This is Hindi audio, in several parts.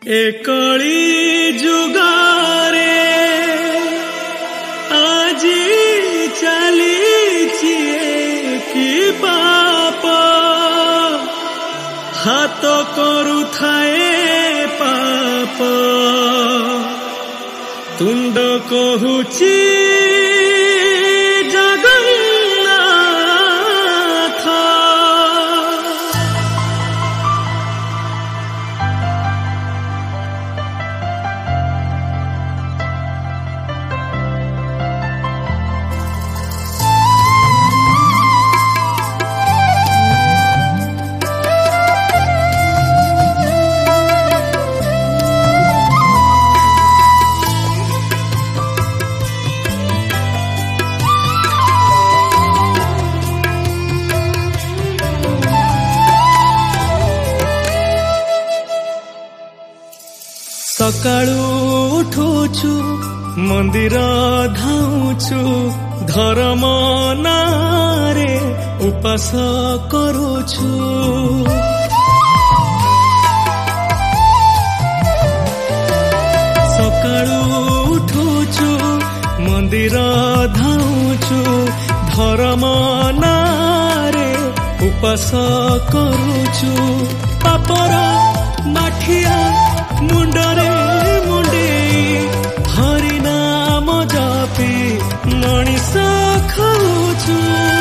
एकली जुगारे आजी चली कि पाप हाथ करू थाए पाप तुंड कहूची सकाळू उठुछु मंदिर धाउछु धर्म नारे उपास करूछु सकाळू उठुछु मंदिर धाउछु धर्म नारे उपास करूछु पापर माठिया मुंडरे मुंडे हरि नाम जपी मनीष खाऊछु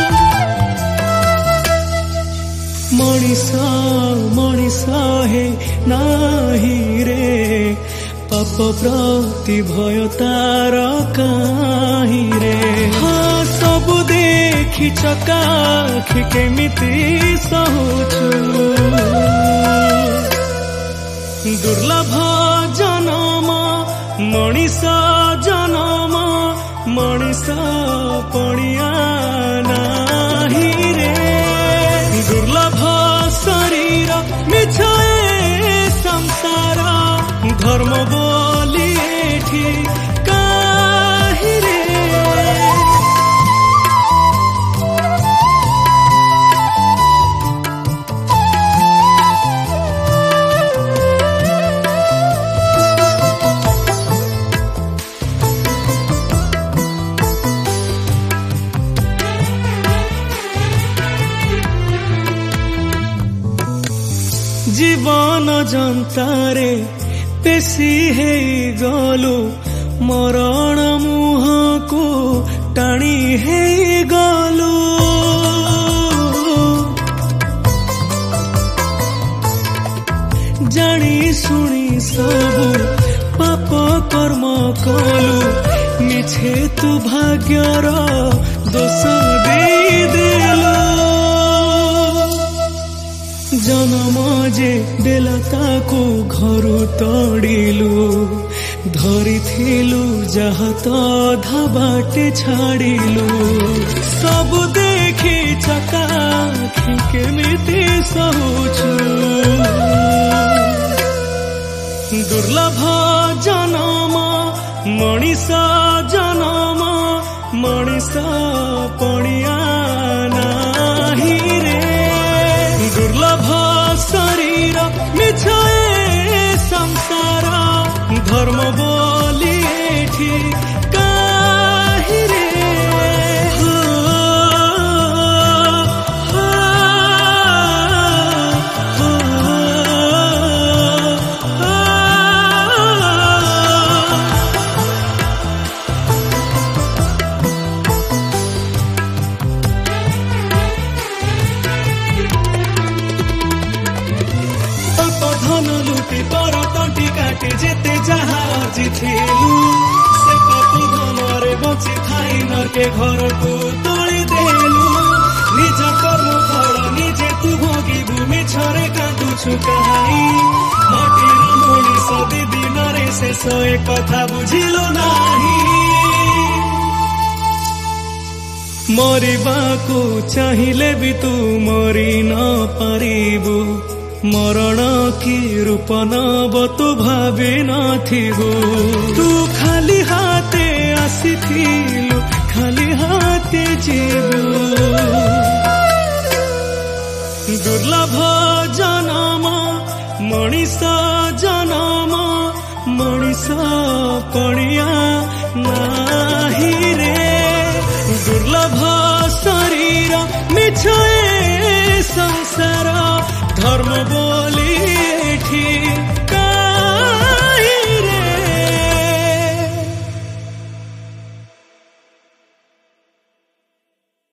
मनीष मनीष हे नाही रे पाप प्रति भय तार काहि रे हाँ सब देखी चकाखी केमिति सहुछु दुर्लभ जन्म मनीष जन्म मनीष पड़िया नाही रे दुर्लभ शरीर मिछे संसार धर्म बोली एठी काहि रे जीवन जंतारे पेशी है गलु मरण मुह को टाणी है गलु जानी सुनी सब पाप कर्म कलु मिछे तू भाग्यर दोष दे देलु जन्म जे देला ताको घरु तड़िलु धरिथिलु जहा तो धाबाटे छाड़िलु सब देखी चकाखी केमिति सहुछु दुर्लभ जन्म मनीष जन्म मनीष पड़िया नाही रे दुर्लभ शरीर मिछे संसार धर्म बोली एठी काहि रे जेते जहा जिथिलु से पापु धनरे बची थाई नरके घर को तोड़ी देलु निज कर्म फल निजे तू भोगिबु मिछरे कांदुछु काई माटीर मनीष दिन रे शेष ए कथा बुझिलु नाही मरिबाकू चाहिले भी तू मरी न पारिबु मरण की रूप नब तू भावी नथिबु तू खाली हाथे आसीथिलु खाली हाथे जीबु दुर्लभ जन्म मनीष जनम मनीष पड़िया नाही रे दुर्लभ शरीर मिछ संसार धर्म बोली